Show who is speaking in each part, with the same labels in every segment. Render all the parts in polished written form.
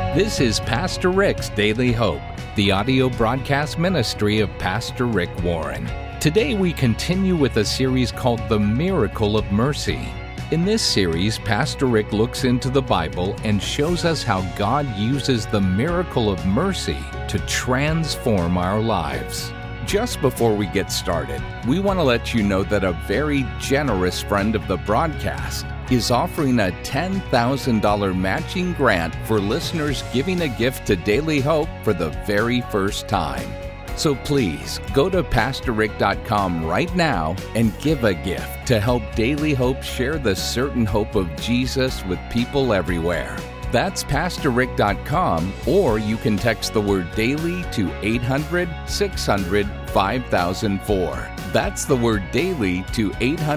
Speaker 1: This is Pastor Rick's Daily Hope, the audio broadcast ministry of Pastor Rick Warren. Today we continue with a series called The Miracle of Mercy. In this series, Pastor Rick looks into the Bible and shows us how God uses the miracle of mercy to transform our lives. Just before we get started, we want to let you know that a very generous friend of the broadcast is offering a $10,000 matching grant for listeners giving a gift to Daily Hope for the very first time. So please go to PastorRick.com right now and give a gift to help Daily Hope share the certain hope of Jesus with people everywhere. That's PastorRick.com, or you can text the word DAILY to 800-600-5004. That's the word DAILY to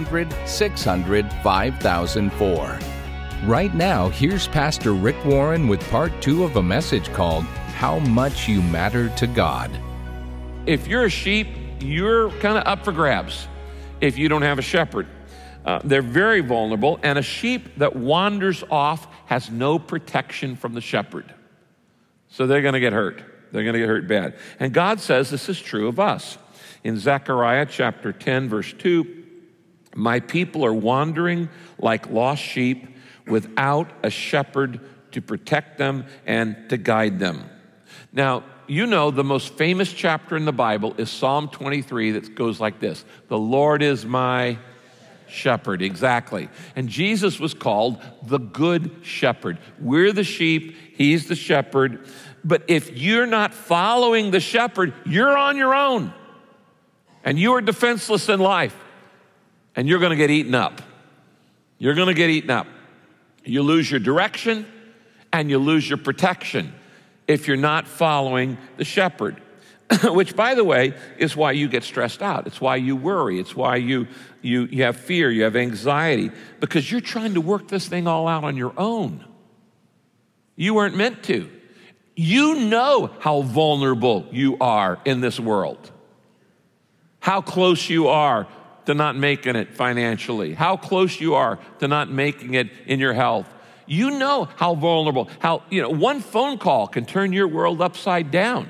Speaker 1: 800-600-5004. Right now, here's Pastor Rick Warren with part 2 of a message called How Much You Matter to God.
Speaker 2: If you're a sheep, you're kind of up for grabs if you don't have a shepherd. They're very vulnerable, and a sheep that wanders off has no protection from the shepherd. So they're going to get hurt. They're going to get hurt bad. And God says this is true of us. In Zechariah chapter 10, verse 2, my people are wandering like lost sheep without a shepherd to protect them and to guide them. Now, you know the most famous chapter in the Bible is Psalm 23 that goes like this. The Lord is my shepherd, exactly. And Jesus was called the Good Shepherd. We're the sheep, he's the shepherd. But if you're not following the shepherd, you're on your own. And you are defenseless in life. And you're going to get eaten up. You're going to get eaten up. You lose your direction and you lose your protection if you're not following the shepherd. Which, by the way, is why you get stressed out. It's why you worry. It's why you have fear, you have anxiety, because you're trying to work this thing all out on your own. You weren't meant to. You know how vulnerable you are in this world. How close you are to not making it financially. How close you are to not making it in your health. You know how vulnerable, one phone call can turn your world upside down.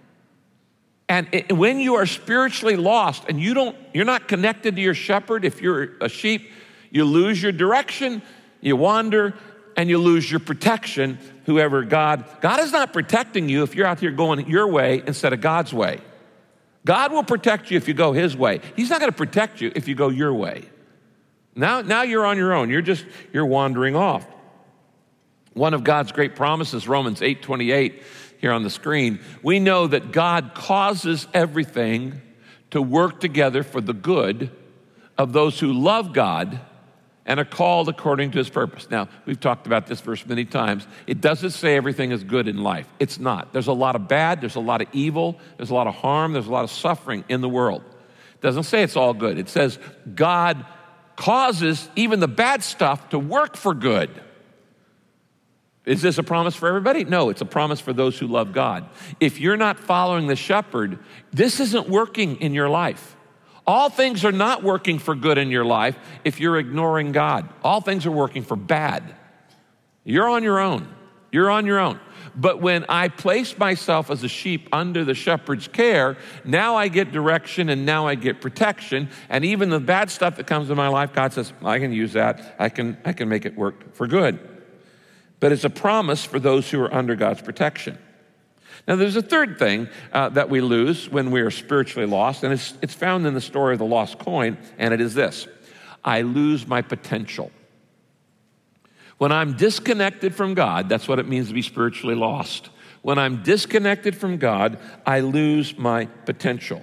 Speaker 2: And when you are spiritually lost and you're not connected to your shepherd, if you're a sheep, you lose your direction, you wander, and you lose your protection. God is not protecting you if you're out here going your way instead of God's way. God will protect you if you go his way. He's not going to protect you if you go your way. Now you're on your own. You're wandering off. One of God's great promises, Romans 8:28, here on the screen, we know that God causes everything to work together for the good of those who love God and are called according to his purpose. Now, we've talked about this verse many times. It doesn't say everything is good in life. It's not. There's a lot of bad, there's a lot of evil, there's a lot of harm, there's a lot of suffering in the world. It doesn't say it's all good. It says God causes even the bad stuff to work for good. Is this a promise for everybody? No, it's a promise for those who love God. If you're not following the shepherd, this isn't working in your life. All things are not working for good in your life if you're ignoring God. All things are working for bad. You're on your own. You're on your own. But when I place myself as a sheep under the shepherd's care, now I get direction and now I get protection. And even the bad stuff that comes in my life, God says, I can use that. I can make it work for good. But it's a promise for those who are under God's protection. Now, there's a third thing that we lose when we are spiritually lost, and it's found in the story of the lost coin, and it is this. I lose my potential. When I'm disconnected from God, that's what it means to be spiritually lost. When I'm disconnected from God, I lose my potential.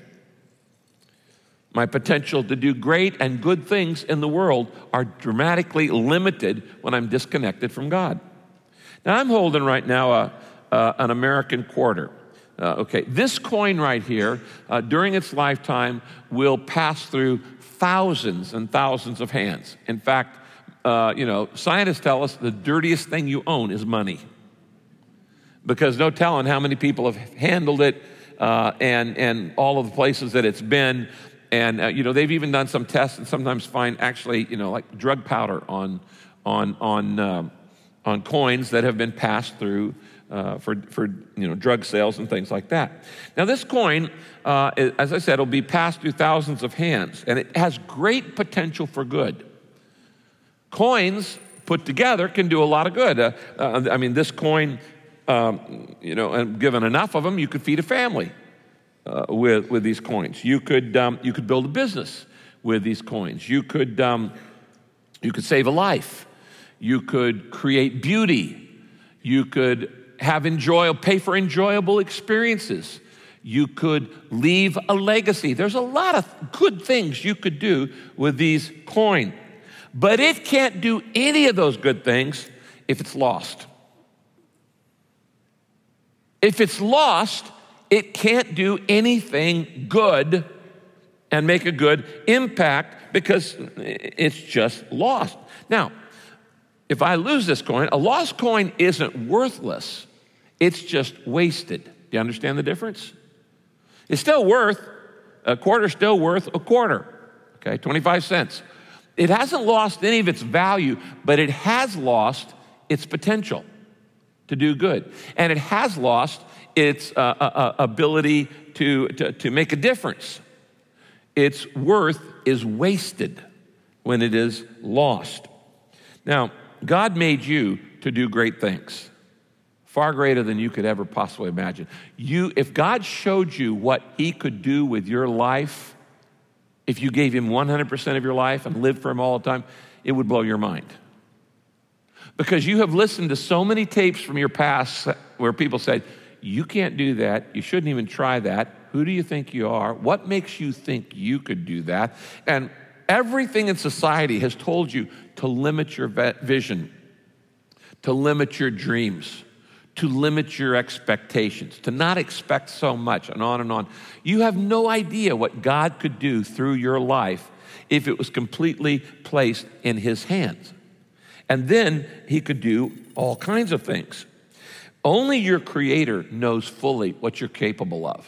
Speaker 2: My potential to do great and good things in the world are dramatically limited when I'm disconnected from God. Now, I'm holding right now an American quarter. This coin right here, during its lifetime, will pass through thousands and thousands of hands. In fact, scientists tell us the dirtiest thing you own is money, because no telling how many people have handled it and all of the places that it's been. And they've even done some tests and sometimes find actually like drug powder on coins that have been passed through drug sales and things like that. Now, this coin, as I said, will be passed through thousands of hands, and it has great potential for good. Coins put together can do a lot of good. This coin, and given enough of them, you could feed a family with these coins. You could build a business with these coins. You could save a life. You could create beauty. You could pay for enjoyable experiences. You could leave a legacy. There's a lot of good things you could do with these coins. But it can't do any of those good things if it's lost. If it's lost, it can't do anything good and make a good impact because it's just lost. Now, if I lose this coin, a lost coin isn't worthless. It's just wasted. Do you understand the difference? It's still worth, a quarter still worth a quarter, okay, 25 cents. It hasn't lost any of its value, but it has lost its potential to do good. And it has lost its ability to make a difference. Its worth is wasted when it is lost. Now, God made you to do great things, far greater than you could ever possibly imagine. If God showed you what he could do with your life, if you gave him 100% of your life and lived for him all the time, it would blow your mind. Because you have listened to so many tapes from your past where people said, you can't do that, you shouldn't even try that, who do you think you are? What makes you think you could do that? And everything in society has told you to limit your vision, to limit your dreams, to limit your expectations, to not expect so much, and on and on. You have no idea what God could do through your life if it was completely placed in his hands. And then he could do all kinds of things. Only your Creator knows fully what you're capable of.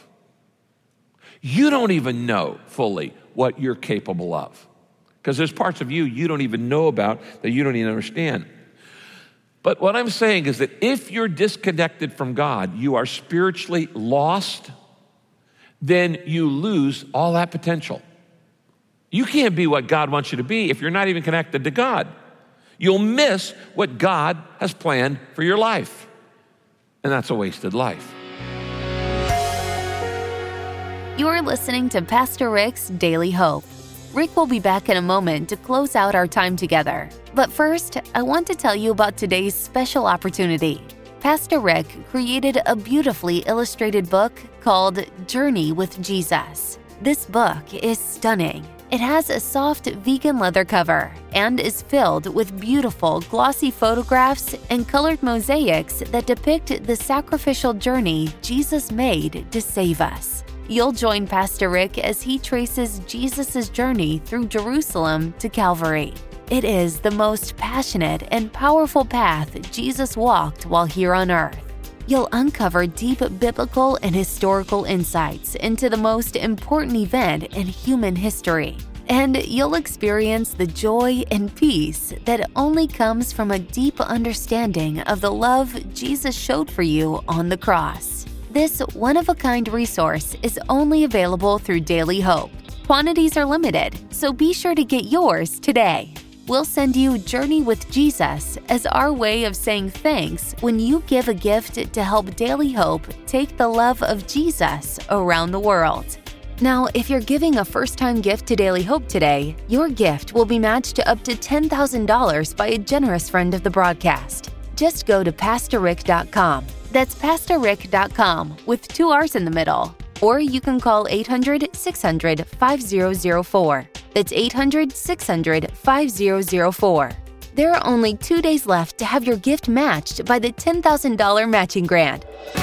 Speaker 2: You don't even know fully what you're capable of, because there's parts of you don't even know about, that you don't even understand. But what I'm saying is that if you're disconnected from God, you are spiritually lost, then you lose all that potential. You can't be what God wants you to be if you're not even connected to God. You'll miss what God has planned for your life. And that's a wasted life.
Speaker 3: You're listening to Pastor Rick's Daily Hope. Rick will be back in a moment to close out our time together. But first, I want to tell you about today's special opportunity. Pastor Rick created a beautifully illustrated book called Journey with Jesus. This book is stunning. It has a soft vegan leather cover and is filled with beautiful glossy photographs and colored mosaics that depict the sacrificial journey Jesus made to save us. You'll join Pastor Rick as he traces Jesus' journey through Jerusalem to Calvary. It is the most passionate and powerful path Jesus walked while here on earth. You'll uncover deep biblical and historical insights into the most important event in human history. And you'll experience the joy and peace that only comes from a deep understanding of the love Jesus showed for you on the cross. This one-of-a-kind resource is only available through Daily Hope. Quantities are limited, so be sure to get yours today. We'll send you Journey with Jesus as our way of saying thanks when you give a gift to help Daily Hope take the love of Jesus around the world. Now, if you're giving a first-time gift to Daily Hope today, your gift will be matched to up to $10,000 by a generous friend of the broadcast. Just go to PastorRick.com. That's PastorRick.com with 2 R's in the middle. Or you can call 800-600-5004. That's 800-600-5004. There are only 2 days left to have your gift matched by the $10,000 matching grant.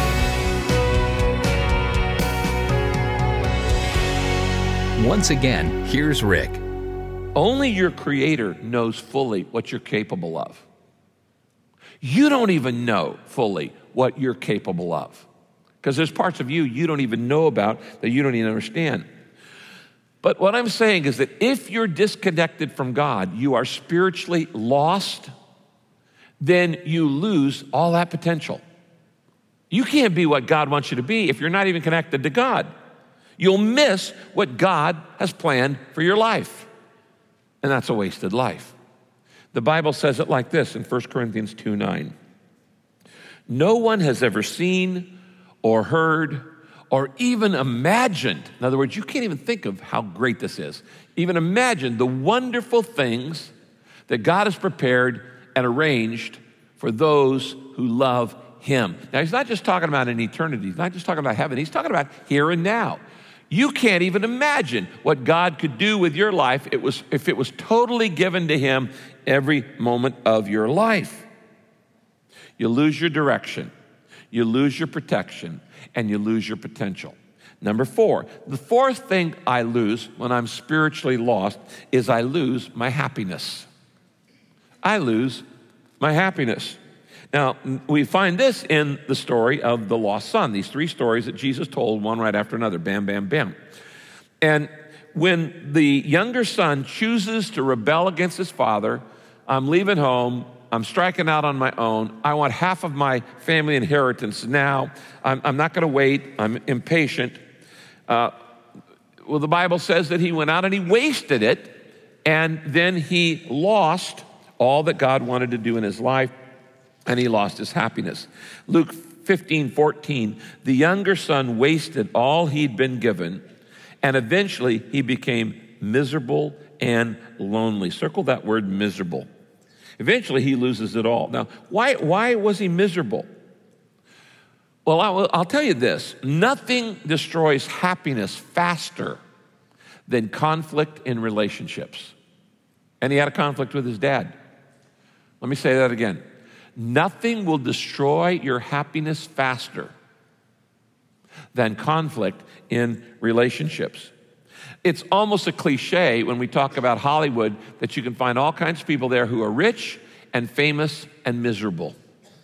Speaker 1: Once again, here's Rick.
Speaker 2: Only your Creator knows fully what you're capable of. You don't even know fully what you're capable of, because there's parts of you don't even know about, that you don't even understand. But what I'm saying is that if you're disconnected from God, you are spiritually lost, then you lose all that potential. You can't be what God wants you to be if you're not even connected to God. You'll miss what God has planned for your life. And that's a wasted life. The Bible says it like this in 1 Corinthians 2:9. No one has ever seen or heard or even imagined. In other words, you can't even think of how great this is. Even imagine the wonderful things that God has prepared and arranged for those who love Him. Now, He's not just talking about in eternity. He's not just talking about heaven. He's talking about here and now. You can't even imagine what God could do with your life if it was totally given to Him every moment of your life. You lose your direction, you lose your protection, and you lose your potential. Number 4, the fourth thing I lose when I'm spiritually lost is I lose my happiness. I lose my happiness. Now, we find this in the story of the lost son, these 3 stories that Jesus told, one right after another, bam, bam, bam. And when the younger son chooses to rebel against his father, I'm leaving home, I'm striking out on my own, I want half of my family inheritance now, I'm not going to wait, I'm impatient. Well, the Bible says that he went out and he wasted it, and then he lost all that God wanted to do in his life, and he lost his happiness. Luke 15:14, the younger son wasted all he'd been given, and eventually he became miserable and lonely. Circle that word, miserable. Eventually he loses it all. Now, why was he miserable? Well, I'll tell you this. Nothing destroys happiness faster than conflict in relationships. And he had a conflict with his dad. Let me say that again. Nothing will destroy your happiness faster than conflict in relationships. It's almost a cliche when we talk about Hollywood that you can find all kinds of people there who are rich and famous and miserable.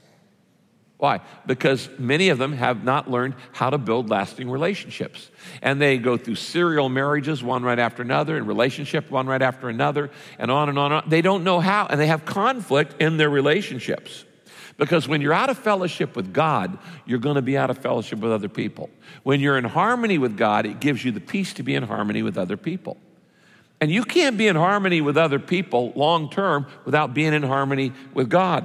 Speaker 2: Why? Because many of them have not learned how to build lasting relationships. And they go through serial marriages, one right after another, and relationship, one right after another, and on and on and on. They don't know how, and they have conflict in their relationships. Because when you're out of fellowship with God, you're going to be out of fellowship with other people. When you're in harmony with God, it gives you the peace to be in harmony with other people. And you can't be in harmony with other people long term without being in harmony with God.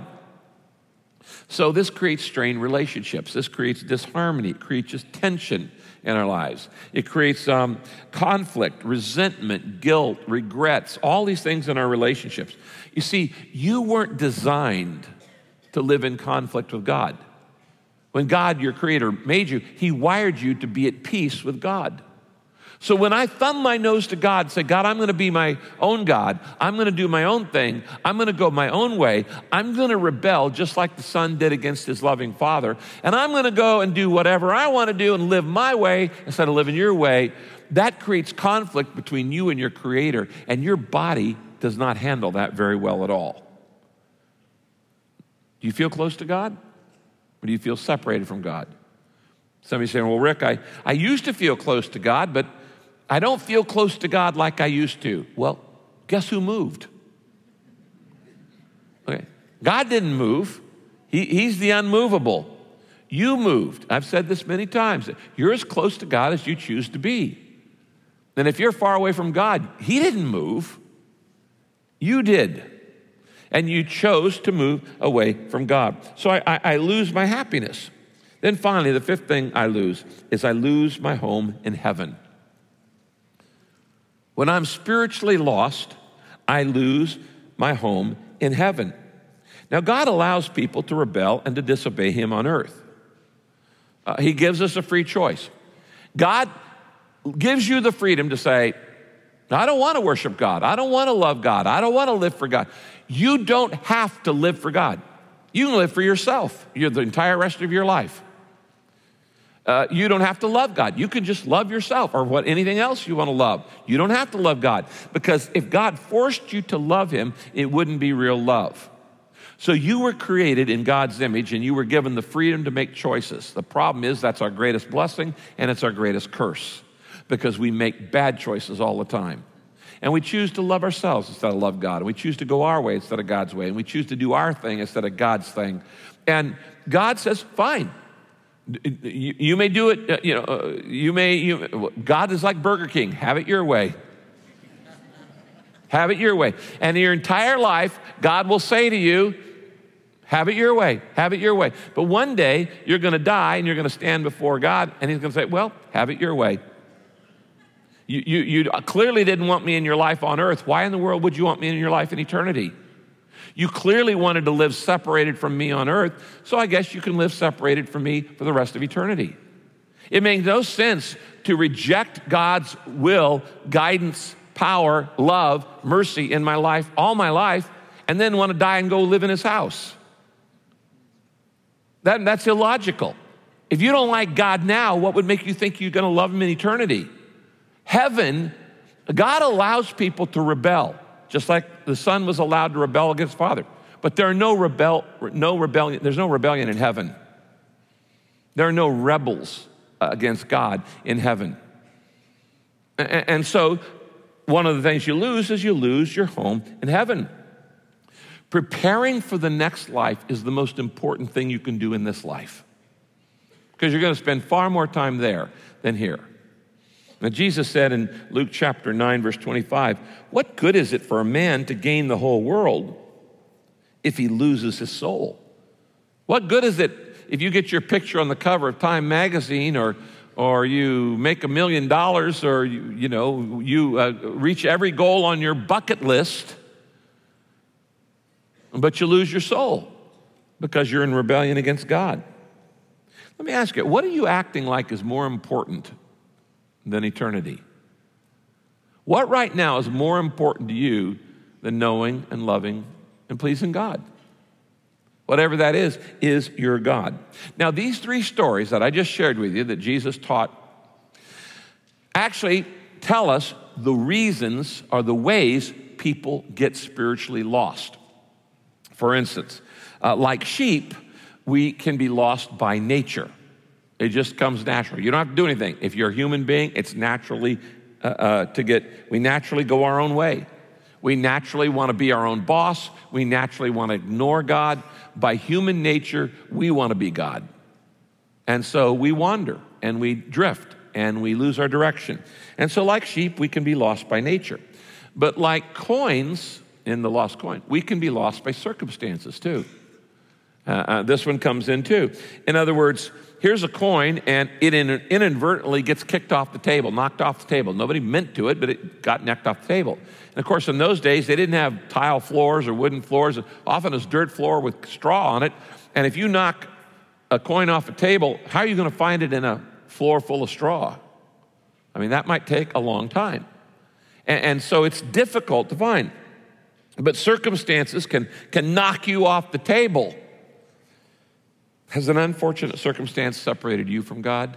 Speaker 2: So this creates strained relationships. This creates disharmony. It creates tension in our lives. It creates conflict, resentment, guilt, regrets, all these things in our relationships. You see, you weren't designed to live in conflict with God. When God, your creator, made you, He wired you to be at peace with God. So when I thumb my nose to God and say, God, I'm going to be my own God. I'm going to do my own thing. I'm going to go my own way. I'm going to rebel just like the son did against his loving father. And I'm going to go and do whatever I want to do and live my way instead of living your way. That creates conflict between you and your creator. And your body does not handle that very well at all. Do you feel close to God? Or do you feel separated from God? Somebody's saying, well, Rick, I used to feel close to God, but I don't feel close to God like I used to. Well, guess who moved? Okay. God didn't move. He's the unmovable. You moved. I've said this many times. You're as close to God as you choose to be. And if you're far away from God, He didn't move. You did. And you chose to move away from God. So I lose my happiness. Then finally, the fifth thing I lose is I lose my home in heaven. When I'm spiritually lost, I lose my home in heaven. Now, God allows people to rebel and to disobey Him on earth. He gives us a free choice. God gives you the freedom to say, I don't want to worship God. I don't want to love God. I don't want to live for God. You don't have to live for God. You can live for yourself the entire rest of your life. You don't have to love God. You can just love yourself or anything else you want to love. You don't have to love God, because if God forced you to love Him, it wouldn't be real love. So you were created in God's image and you were given the freedom to make choices. The problem is that's our greatest blessing and it's our greatest curse, because we make bad choices all the time. And we choose to love ourselves instead of love God. And we choose to go our way instead of God's way. And we choose to do our thing instead of God's thing. And God says, fine. You may do it, God is like Burger King. Have it your way. Have it your way. And your entire life, God will say to you, have it your way, have it your way. But one day, you're going to die and you're going to stand before God, and he's going to say, well, have it your way. You clearly didn't want me in your life on earth. Why in the world would you want me in your life in eternity? You clearly wanted to live separated from me on earth, so I guess you can live separated from me for the rest of eternity. It makes no sense to reject God's will, guidance, power, love, mercy in my life, all my life, and then want to die and go live in his house. That's illogical. If you don't like God now, what would make you think you're going to love him in eternity? Heaven, God allows people to rebel, just like the son was allowed to rebel against father. But there's no rebellion in heaven. There are no rebels against God in heaven. And so one of the things you lose is you lose your home in heaven. Preparing for the next life is the most important thing you can do in this life, because you're going to spend far more time there than here. Now, Jesus said in Luke chapter 9, verse 25, what good is it for a man to gain the whole world if he loses his soul? What good is it if you get your picture on the cover of Time magazine, or you make $1 million, or you reach every goal on your bucket list, but you lose your soul because you're in rebellion against God? Let me ask you, what are you acting like is more important than eternity? What right now is more important to you than knowing and loving and pleasing God? Whatever that is your God. Now, these three stories that I just shared with you that Jesus taught actually tell us the reasons or the ways people get spiritually lost. For instance, like sheep, we can be lost by nature. It just comes natural. You don't have to do anything. If you're a human being, it's naturally we naturally go our own way. We naturally want to be our own boss. We naturally want to ignore God. By human nature, we want to be God. And so we wander and we drift and we lose our direction. And so like sheep, we can be lost by nature. But like coins in the lost coin, we can be lost by circumstances too. This one comes in too. In other words, here's a coin and it inadvertently gets kicked off the table, knocked off the table. Nobody meant to it, but it got knocked off the table. And of course, in those days, they didn't have tile floors or wooden floors. Often it's dirt floor with straw on it. And if you knock a coin off a table, how are you going to find it in a floor full of straw? I mean, that might take a long time. And so it's difficult to find. But circumstances can knock you off the table. Has an unfortunate circumstance separated you from God?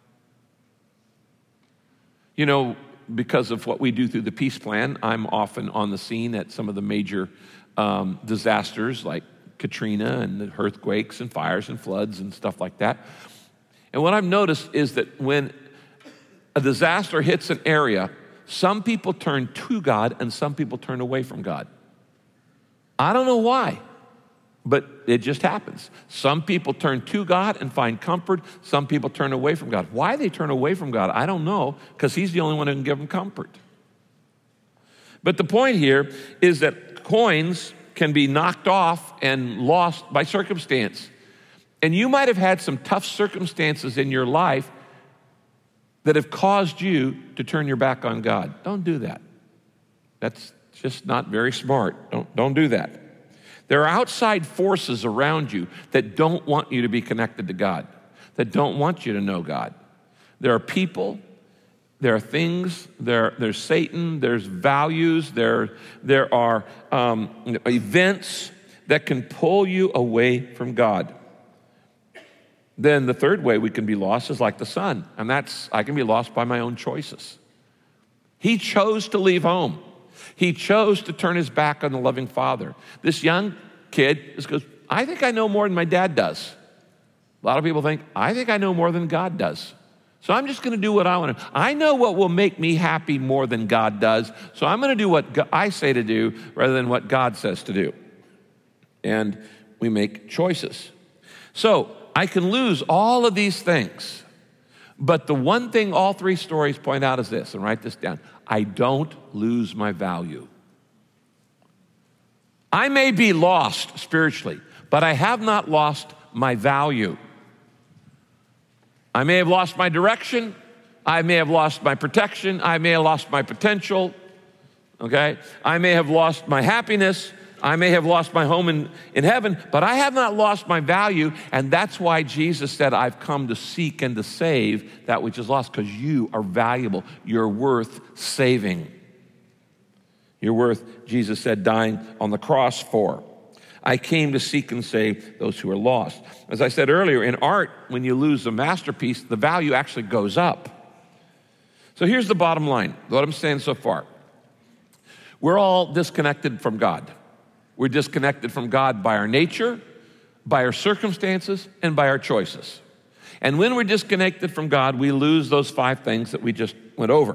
Speaker 2: You know, because of what we do through the Peace Plan, I'm often on the scene at some of the major disasters like Katrina and the earthquakes and fires and floods and stuff like that. And what I've noticed is that when a disaster hits an area, some people turn to God and some people turn away from God. I don't know why, but it just happens. Some people turn to God and find comfort. Some people turn away from God. Why they turn away from God, I don't know, because he's the only one who can give them comfort. But the point here is that coins can be knocked off and lost by circumstance. And you might have had some tough circumstances in your life that have caused you to turn your back on God. Don't do that. That's just not very smart. Don't do that. There are outside forces around you that don't want you to be connected to God, that don't want you to know God. There are people, there are things, there's Satan, there's values, there are events that can pull you away from God. Then the third way we can be lost is like the son, and that's I can be lost by my own choices. He chose to leave home. He chose to turn his back on the loving father. This young kid just goes, I think I know more than my dad does. A lot of people think, I think I know more than God does. So I'm just going to do what I want to. I know what will make me happy more than God does, so I'm going to do what I say to do rather than what God says to do. And we make choices. So I can lose all of these things. But the one thing all three stories point out is this, and write this down: I don't lose my value. I may be lost spiritually, but I have not lost my value. I may have lost my direction. I may have lost my protection. I may have lost my potential. Okay? I may have lost my happiness. I may have lost my home in heaven, but I have not lost my value, and that's why Jesus said, I've come to seek and to save that which is lost, because you are valuable. You're worth saving. You're worth, Jesus said, dying on the cross for. I came to seek and save those who are lost. As I said earlier, in art, when you lose a masterpiece, the value actually goes up. So here's the bottom line, what I'm saying so far. We're all disconnected from God. We're disconnected from God by our nature, by our circumstances, and by our choices. And when we're disconnected from God, we lose those 5 things that we just went over.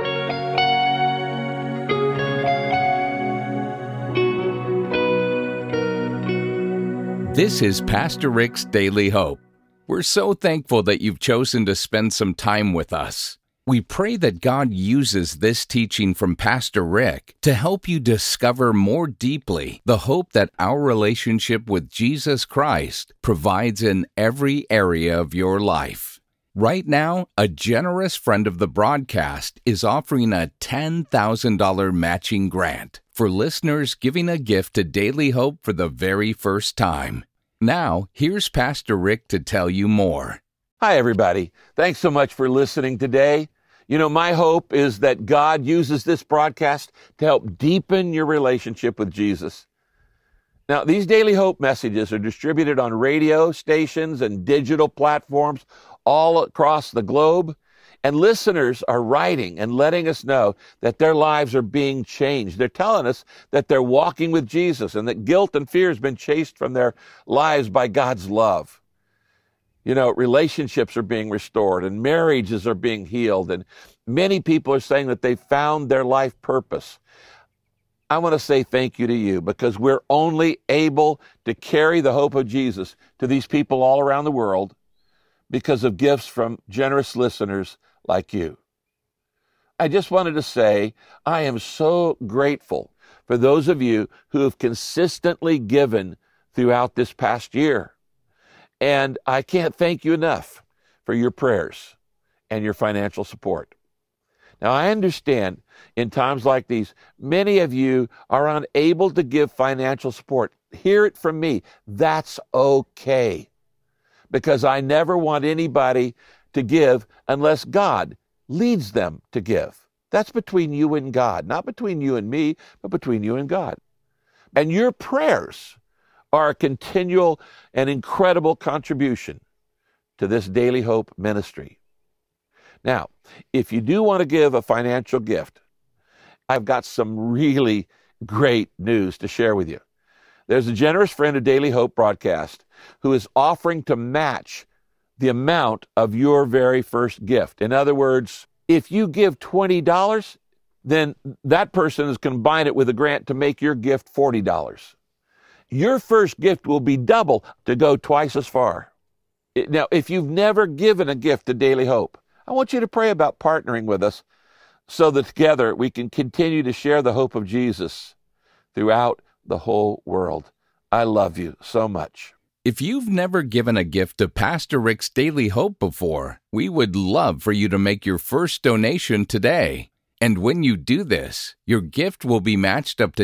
Speaker 1: This is Pastor Rick's Daily Hope. We're so thankful that you've chosen to spend some time with us. We pray that God uses this teaching from Pastor Rick to help you discover more deeply the hope that our relationship with Jesus Christ provides in every area of your life. Right now, a generous friend of the broadcast is offering a $10,000 matching grant for listeners giving a gift to Daily Hope for the very first time. Now, here's Pastor Rick to tell you more.
Speaker 4: Hi, everybody. Thanks so much for listening today. You know, my hope is that God uses this broadcast to help deepen your relationship with Jesus. Now, these Daily Hope messages are distributed on radio stations and digital platforms all across the globe, and listeners are writing and letting us know that their lives are being changed. They're telling us that they're walking with Jesus and that guilt and fear has been chased from their lives by God's love. You know, relationships are being restored and marriages are being healed, and many people are saying that they found their life purpose. I want to say thank you to you, because we're only able to carry the hope of Jesus to these people all around the world because of gifts from generous listeners like you. I just wanted to say I am so grateful for those of you who have consistently given throughout this past year. And I can't thank you enough for your prayers and your financial support. Now, I understand in times like these, many of you are unable to give financial support. Hear it from me. That's okay. Because I never want anybody to give unless God leads them to give. That's between you and God, not between you and me, but between you and God. And your prayers are a continual and incredible contribution to this Daily Hope ministry. Now, if you do want to give a financial gift, I've got some really great news to share with you. There's a generous friend of Daily Hope broadcast who is offering to match the amount of your very first gift. In other words, if you give $20, then that person is combined it with a grant to make your gift $40. Your first gift will be double to go twice as far. Now, if you've never given a gift to Daily Hope, I want you to pray about partnering with us so that together we can continue to share the hope of Jesus throughout the whole world. I love you so much.
Speaker 1: If you've never given a gift to Pastor Rick's Daily Hope before, we would love for you to make your first donation today. And when you do this, your gift will be matched up to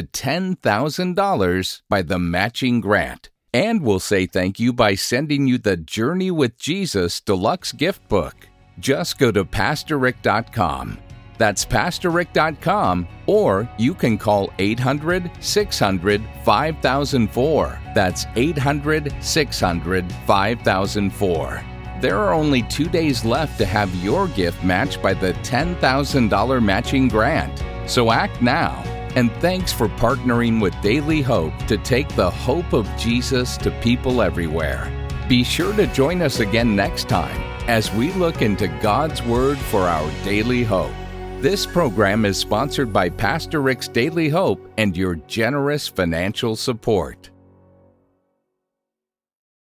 Speaker 1: $10,000 by the matching grant. And we'll say thank you by sending you the Journey with Jesus Deluxe Gift Book. Just go to PastorRick.com. That's PastorRick.com, or you can call 800-600-5004. That's 800-600-5004. There are only 2 days left to have your gift matched by the $10,000 matching grant. So act now. And thanks for partnering with Daily Hope to take the hope of Jesus to people everywhere. Be sure to join us again next time as we look into God's Word for our daily hope. This program is sponsored by Pastor Rick's Daily Hope and your generous financial support.